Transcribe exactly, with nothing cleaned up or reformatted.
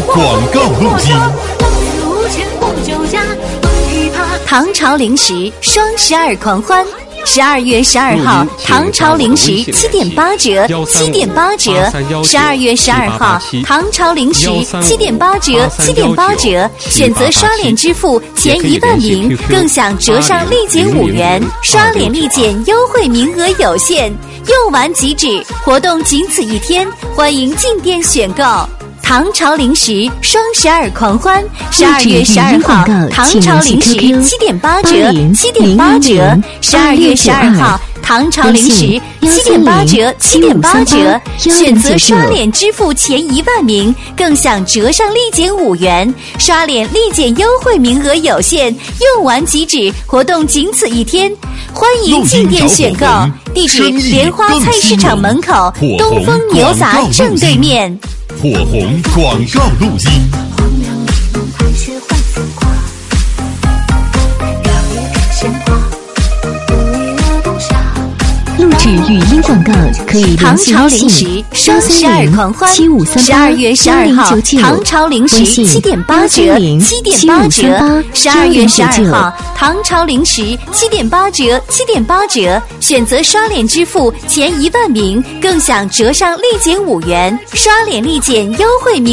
广告录音。 唐朝零食双十二狂欢，十二月十二号，唐朝零食七点八折，七点八折。十二月十二号，唐朝零食七点八折，七点八折。选择刷脸支付前一万名，更享折上立减五元，刷脸立减优惠名额有限，用完即止，活动仅此一天，欢迎进店选购。唐朝零食双十二狂欢，十二月十二号，唐朝零食七点八折，七点八折。十二月十二号，唐朝零食七点八折，七点八折。选择刷脸支付前一万名，更享折上立减五元，刷脸立减优惠名额有限，用完即止，活动仅此一天，欢迎进店选购。地址：莲花菜市场门口东风牛杂正对面。 火红广告录音。 录制语音广告可以联系微信双十二狂欢，十二月十二号，唐朝零食七点八折，七点八折。十二月十二号，唐朝零食七点八折，七点八折。选择刷脸支付前一万名，更享折上立减五元，刷脸立减优惠名。